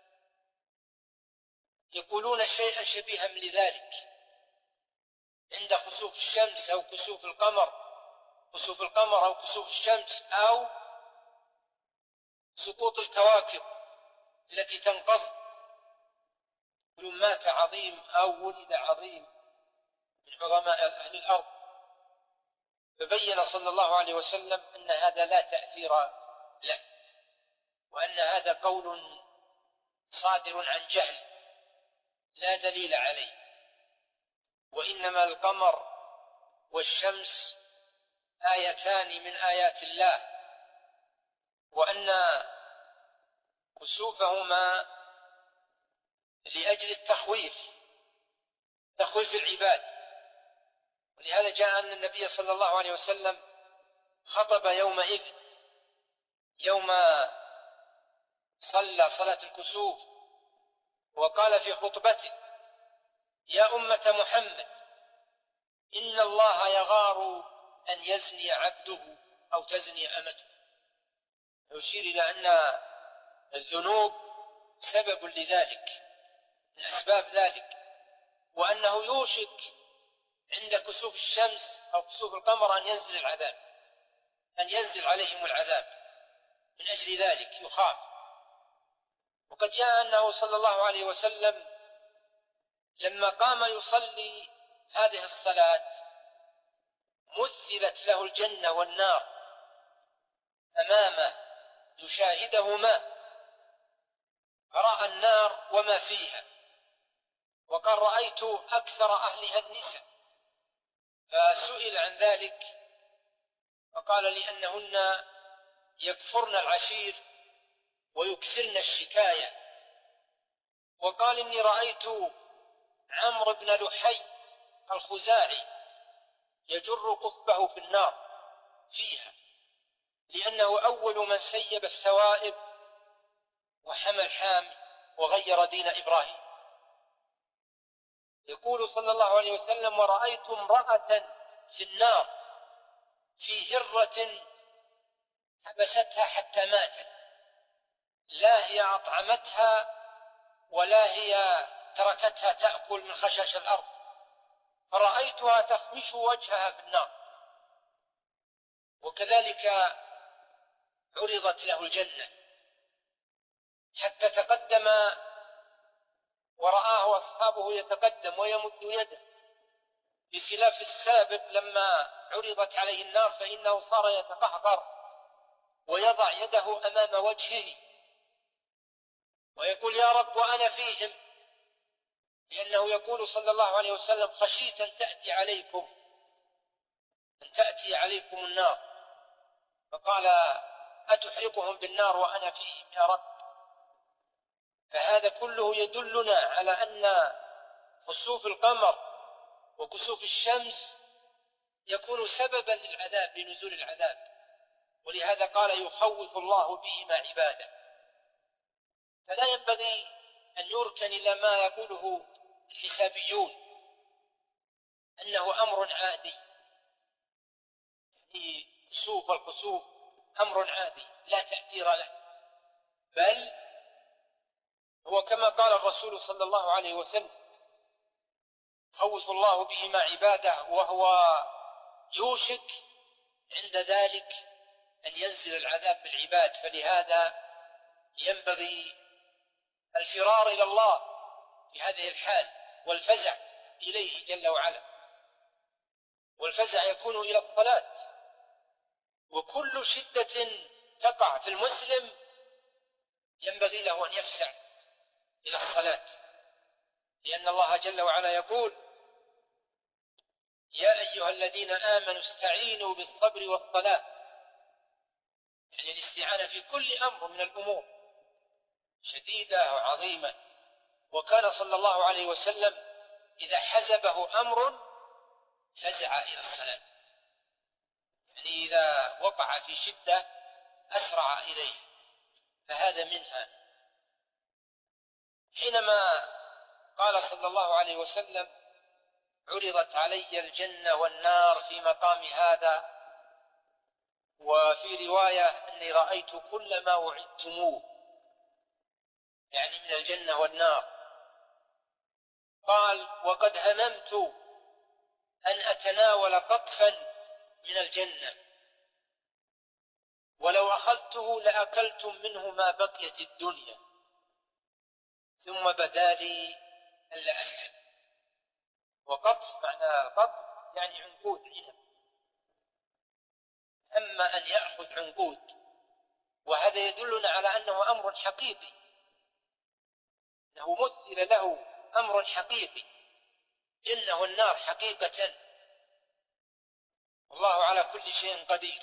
يقولون شيئا شبيها لذلك عند خسوف الشمس أو كسوف القمر، كسوف القمر أو كسوف الشمس أو سقوط الكواكب التي تنقض، يقولون مات عظيم أو ولد عظيم من عظماء أهل الأرض. فبين صلى الله عليه وسلم أن هذا لا تأثير له، وأن هذا قول صادر عن جهل لا دليل عليه، وإنما القمر والشمس آيتان من آيات الله، وأن كسوفهما لأجل التخويف، تخويف العباد. ولهذا جاء أن النبي صلى الله عليه وسلم خطب يومئذ يوم صلى صلاة الكسوف، وقال في خطبته: يا أمة محمد، إن الله يغار أن يزني عبده أو تزني أمته. يشير إلى أن الذنوب سبب لذلك، من أسباب ذلك، وأنه يوشك عند كسوف الشمس أو كسوف القمر أن ينزل العذاب، أن ينزل عليهم العذاب، من أجل ذلك يخاف. وقد جاء أنه صلى الله عليه وسلم لما قام يصلي هذه الصلاة مثلت له الجنة والنار أمامه يشاهدهما، رأى النار وما فيها، وقال: رأيت أكثر أهلها النساء. فسئل عن ذلك فقال: لأنهن يكفرن العشير ويكثرن الشكاية. وقال: إني رأيت عمرو بن لحي الخزاعي يجر قطبه في النار فيها، لأنه أول من سيب السوائب وحمى الحام وغير دين إبراهيم. يقول صلى الله عليه وسلم: ورأيت امرأة في النار في هرة حبستها حتى ماتت، لا هي أطعمتها ولا هي تركتها تأكل من خشاش الأرض، فرأيتها تخمش وجهها في النار. وكذلك عرضت له الجنة حتى تقدم ورآه أصحابه يتقدم ويمد يده، بخلاف السابق لما عرضت عليه النار فإنه صار يتقهقر ويضع يده أمام وجهه ويقول: يا رب وأنا فيهم، لأنه يقول صلى الله عليه وسلم: خشيت أن تأتي عليكم أن تأتي عليكم النار، فقال: أتحرقهم بالنار وأنا فيهم يا رب. فهذا كله يدلنا على أن خسوف القمر وكسوف الشمس يكون سببا للعذاب، لنزول العذاب. ولهذا قال: يخوف الله بهما عباده. فلا ينبغي أن يركن إلى ما يقوله الحسابيون أنه أمر عادي، يعني كسوف الكسوف أمر عادي لا تأثير له، بل هو كما قال الرسول صلى الله عليه وسلم: خوف الله بهما عباده، وهو يوشك عند ذلك أن ينزل العذاب بالعباد. فلهذا ينبغي الفرار إلى الله في هذه الحال والفزع إليه جل وعلا. والفزع يكون إلى الصلاة، وكل شدة تقع في المسلم ينبغي له أن يفزع إلى الصلاة، لأن الله جل وعلا يقول: يا أيها الذين آمنوا استعينوا بالصبر والصلاة، يعني الاستعانة في كل أمر من الأمور، شديدة وعظيمة. وكان صلى الله عليه وسلم إذا حزبه أمر فزع إلى الصلاة، يعني إذا وقع في شدة أسرع إليه. فهذا منها. حينما قال صلى الله عليه وسلم: عرضت علي الجنة والنار في مقام هذا، وفي رواية أني رأيت كل ما وعدتموه، يعني من الجنة والنار. قال: وقد هممت أن أتناول قطفا من الجنة، ولو أخذته لأكلتم منه ما بقيت الدنيا، ثم بدا لي ألا أفعل. وقطف معنى القطف يعني عنقود عنب، أما أن يأخذ عنقود، وهذا يدلنا على أنه أمر حقيقي، أنه مثل له أمر حقيقي، جنة والنار حقيقة، والله على كل شيء قدير.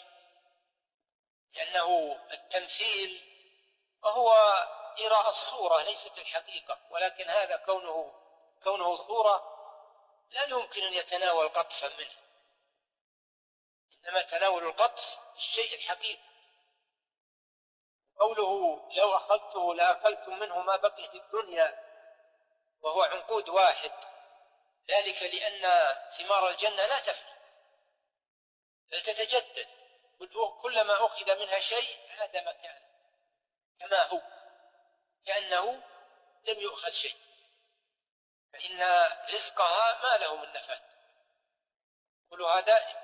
لأنه التمثيل وهو إراء الصورة ليست الحقيقة، ولكن هذا كونه كونه صورة لا يمكن أن يتناول قطفا منه، إنما تناول القطف الشيء الحقيقي. قوله: لو أخذته لأكلتم منه ما بقي في الدنيا، وهو عنقود واحد، ذلك لأن ثمار الجنة لا تفنى بل تتجدد، كلما أخذ منها شيء عاد مكانه كما هو، كأنه لم يؤخذ شيء، فإن رزقها ما له من نفاد، كلها دائم.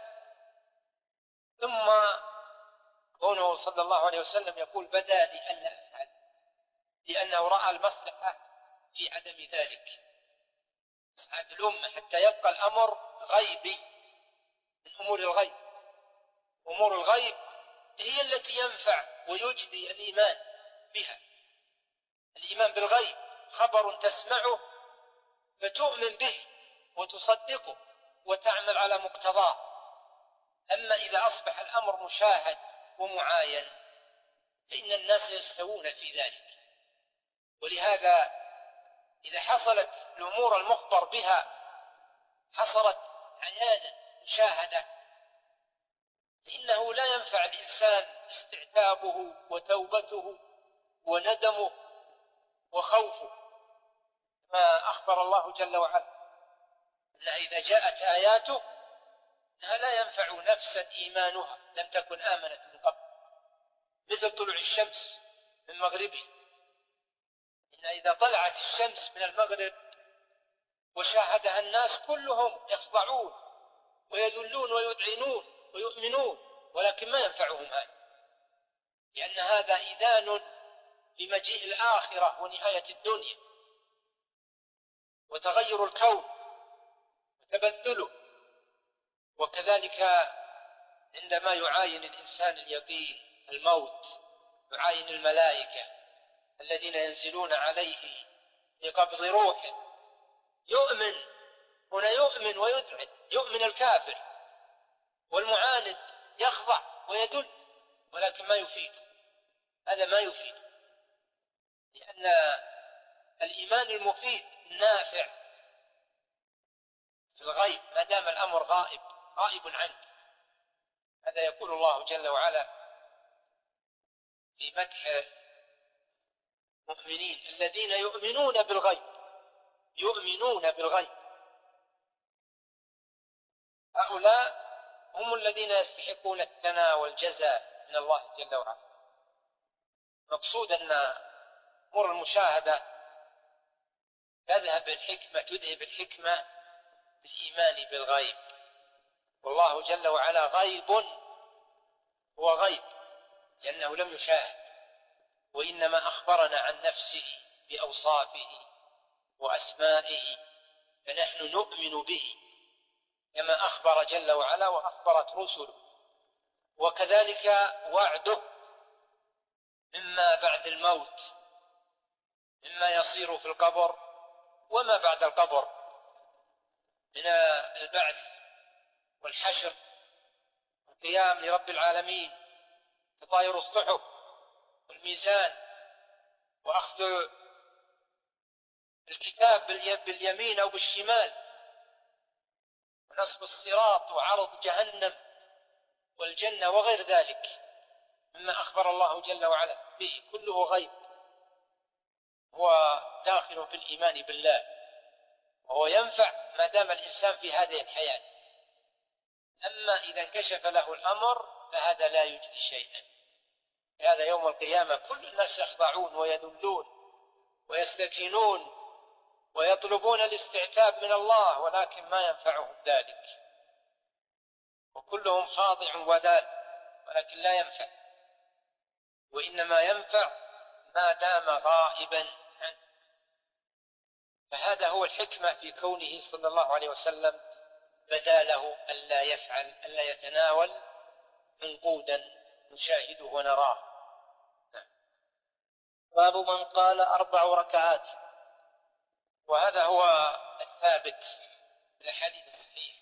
ثم كونه صلى الله عليه وسلم يقول: بدا لي ألا أفعل، لأنه رأى المصلحة في عدم ذلك، إسعاد الأمة حتى يبقى الأمر غيبي من أمور الغيب. أمور الغيب هي التي ينفع ويجدي الإيمان بها. الإيمان بالغيب خبر تسمعه فتؤمن به وتصدقه وتعمل على مقتضاه. أما إذا أصبح الأمر مشاهد ومعاين فإن الناس يستوون في ذلك. ولهذا إذا حصلت الأمور المخبر بها حصلت عيانا مشاهدة، فإنه لا ينفع الإنسان استعتابه وتوبته وندمه وخوفه، ما أخبر الله جل وعلا أنها إذا جاءت آياته أنها لا ينفع نفسا إيمانها لم تكن آمنت من قبل، مثل طلوع الشمس من مغربه. إن إذا طلعت الشمس من المغرب وشاهدها الناس كلهم يخضعون ويذلون ويذعنون ويؤمنون، ولكن ما ينفعهم هذا، لأن هذا إذان بمجيء الآخرة ونهاية الدنيا وتغير الكون وتبدله. وكذلك عندما يعاين الإنسان اليقين الموت، يعاين الملائكة الذين ينزلون عليه لقبض روحه، يؤمن هنا، يؤمن ويذعن، يؤمن الكافر والمعاند يخضع ويدل، ولكن ما يفيد، هذا ما يفيد، لأن الإيمان المفيد النافع في الغيب ما دام الأمر غائب غائب عنك. هذا يقول الله جل وعلا في مدح المؤمنين الذين يؤمنون بالغيب، يؤمنون بالغيب، هؤلاء هم الذين يستحقون الثناء والجزاء من الله جل وعلا. مقصود أن أمور المشاهدة تذهب الحكمة تذهب الحكمة بالإيمان بالغيب، والله جل وعلا غيب، هو غيب لأنه لم يشاهد، وإنما أخبرنا عن نفسه بأوصافه وأسمائه، فنحن نؤمن به كما أخبر جل وعلا وأخبرت رسله. وكذلك وعده مما بعد الموت، مما يصير في القبر وما بعد القبر من البعث والحشر والقيام لرب العالمين، تطاير الصحف والميزان وأخذ الكتاب باليمين أو بالشمال، ونصب الصراط وعرض جهنم والجنة وغير ذلك مما أخبر الله جل وعلا به، كله غيب، هو داخل في الإيمان بالله، وهو ينفع ما دام الإنسان في هذه الحياة. أما إذا انكشف له الأمر فهذا لا يجدي شيئا. هذا يوم القيامة كل الناس يخضعون ويذلون ويستكينون ويطلبون الاستعتاب من الله، ولكن ما ينفعهم ذلك، وكلهم خاضع وذال، ولكن لا ينفع، وإنما ينفع ما دام غائبا عنه. فهذا هو الحكمة في كونه صلى الله عليه وسلم بدا له ألا يفعل ألا يتناول منقودا نشاهده ونراه. نعم. باب من قال أربع ركعات. وهذا هو الثابت في الحديث الصحيح،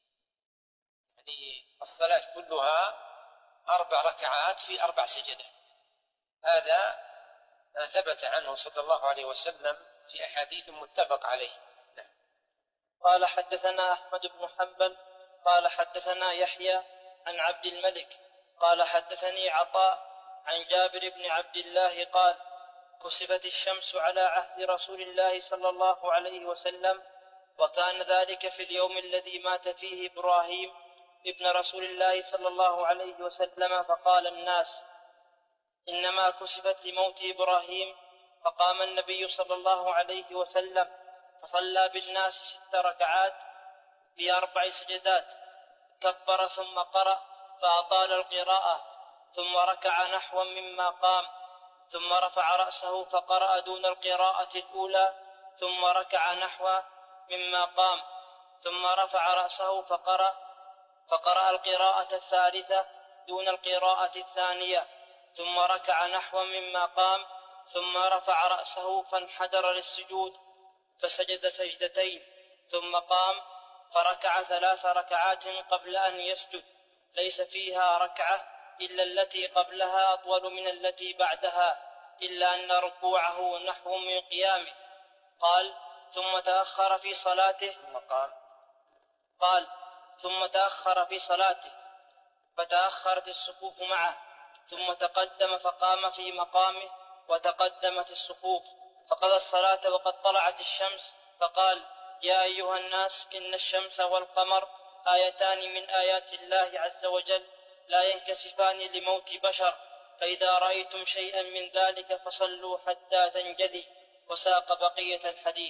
يعني الصلاة كلها أربع ركعات في أربع سجدات، هذا ما ثبت عنه صلى الله عليه وسلم في أحاديث متفق عليه. نعم. قال حدثنا أحمد بن حنبل قال حدثنا يحيى عن عبد الملك قال حدثني عطاء عن جابر بن عبد الله قال كسفت الشمس على عهد رسول الله صلى الله عليه وسلم، وكان ذلك في اليوم الذي مات فيه إبراهيم ابن رسول الله صلى الله عليه وسلم، فقال الناس إنما كسفت لموت إبراهيم، فقام النبي صلى الله عليه وسلم فصلى بالناس ست ركعات في أربع سجدات، كبر ثم قرأ فأطال القراءة، ثم ركع نحوا مما قام، ثم رفع رأسه فقرأ دون القراءة الأولى، ثم ركع نحوا مما قام، ثم رفع رأسه فقرأ فقرأ القراءة الثالثة دون القراءة الثانية، ثم ركع نحوا مما قام، ثم رفع رأسه فانحدر للسجود فسجد سجدتين، ثم قام فركع ثلاث ركعات قبل أن يسجد، ليس فيها ركعة إلا التي قبلها أطول من التي بعدها، إلا أن ركوعه نحو من قيامه. قال ثم تأخر في صلاته ثم قام قال ثم تأخر في صلاته فتأخرت الصفوف معه، ثم تقدم فقام في مقامه وتقدمت الصفوف، فقضى الصلاة وقد طلعت الشمس، فقال يا أيها الناس إن الشمس والقمر آيتان من آيات الله عز وجل لا ينكسفان لموت بشر، فإذا رأيتم شيئا من ذلك فصلوا حتى تنجلي. وساق بقية الحديث.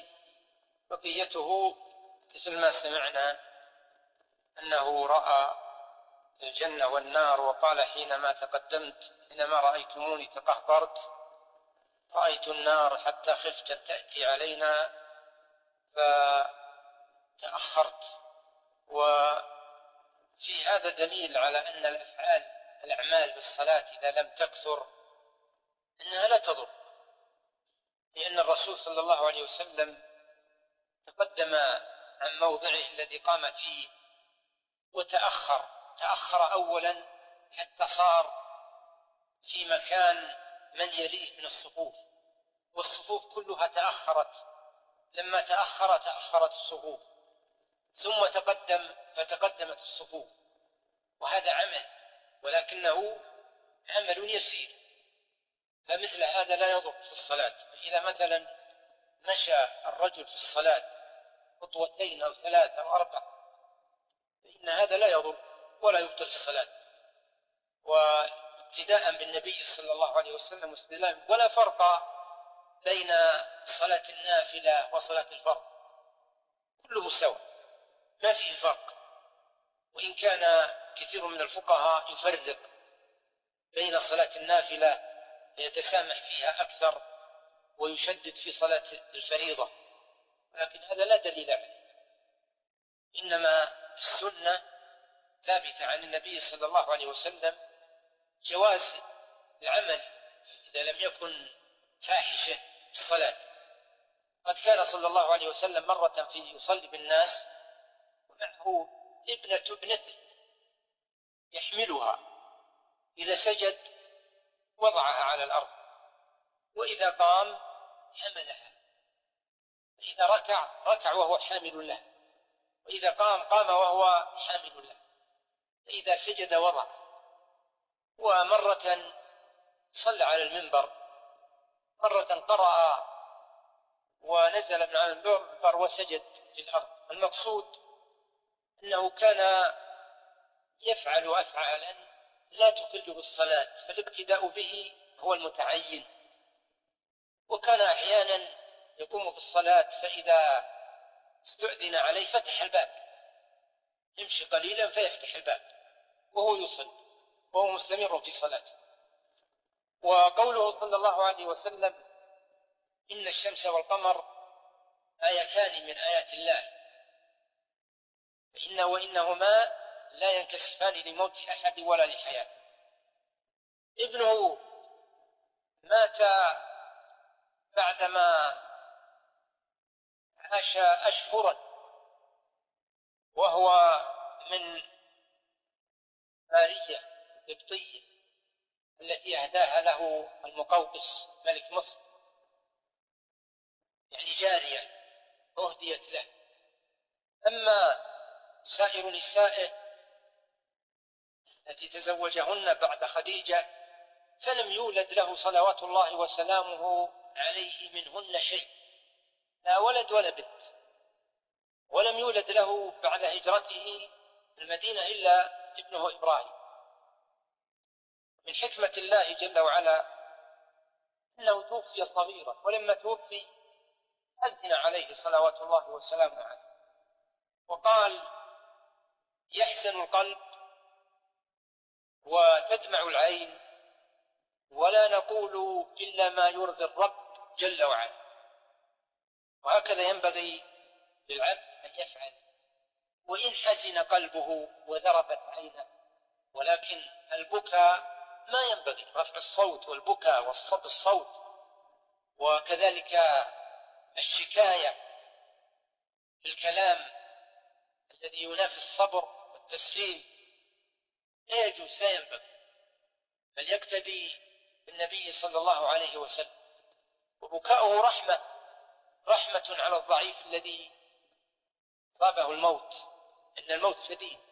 بقيته مثل ما سمعنا أنه رأى الجنة والنار، وقال حينما تقدمت حينما رأيتموني تقهقرت رأيت النار حتى خفت تأتي علينا فتأخرت. وفي هذا دليل على أن الأفعال الأعمال بالصلاة إذا لم تكثر إنها لا تضر، لأن الرسول صلى الله عليه وسلم تقدم عن موضعه الذي قام فيه وتأخر تأخر أولا حتى صار في مكان من يليه من الصفوف، والصفوف كلها تأخرت، لما تأخر تأخرت الصفوف، ثم تقدم فتقدمت الصفوف، وهذا عمل ولكنه عمل يسير، فمثل هذا لا يضر في الصلاة. إذا مثلا مشى الرجل في الصلاة خطوتين أو ثلاثة أو أربع فإن هذا لا يضر ولا يبطل الصلاة، واقتداء بالنبي صلى الله عليه وسلم واستدلالا، ولا فرق بين صلاة النافلة وصلاة الفرض، كله سواء ما فيه فرق، وإن كان كثير من الفقهاء يفرق بين صلاة النافلة يتسامح فيها أكثر ويشدد في صلاة الفريضة، لكن هذا لا دليل عليه، إنما السنة ثابتة عن النبي صلى الله عليه وسلم جواز العمل إذا لم يكن فاحشة في الصلاة. قد كان صلى الله عليه وسلم مرة في يصلي بالناس ومعه ابنة ابنته يحملها، إذا سجد وضعها على الأرض وإذا قام حملها، إذا ركع ركع وهو حامل له، وإذا قام قام وهو حامل له، فإذا سجد وضع. ومرة صلى على المنبر، مرة قرأ ونزل من على المنبر وسجد في الأرض. المقصود أنه كان يفعل أفعالا لا تخل بالصلاة، فالابتداء به هو المتعين. وكان أحيانا يقوم في الصلاة فإذا استؤذن عليه فتح الباب، يمشي قليلا فيفتح الباب وهو يصلي وهو مستمر في صلاته. وقوله صلى الله عليه وسلم إن الشمس والقمر آيتان من آيات الله فإن وإنهما لا ينكسفان لموت أحد ولا لحياته. ابنه مات بعدما عاش أشهرا، وهو من ماريا القبطية التي أهداها له المقوقس ملك مصر، يعني جارية أهديت له. أما سائر نسائه التي تزوجهن بعد خديجة فلم يولد له صلوات الله وسلامه عليه منهن شيء، لا ولد ولا بنت، ولم يولد له بعد هجرته المدينة إلا ابنه إبراهيم. من حكمة الله جل وعلا أنه توفي صغيرا، ولما توفي أذن عليه صلوات الله وسلامه عليه وقال يحزن القلب وتدمع العين ولا نقول إلا ما يرضي الرب جل وعلا. وهكذا ينبغي للعبد أن يفعل، وإن حزن قلبه وذرفت عينه، ولكن البكاء ما ينبغي، رفع الصوت والبكاء والصوت الصوت، وكذلك الشكاية الكلام الذي ينافي الصبر والتسليم لا يجوز، لا ينبغي، بل يقتدي بالنبي صلى الله عليه وسلم. وبكاؤه رحمة، رحمة على الضعيف الذي صابه الموت، إن الموت شديد،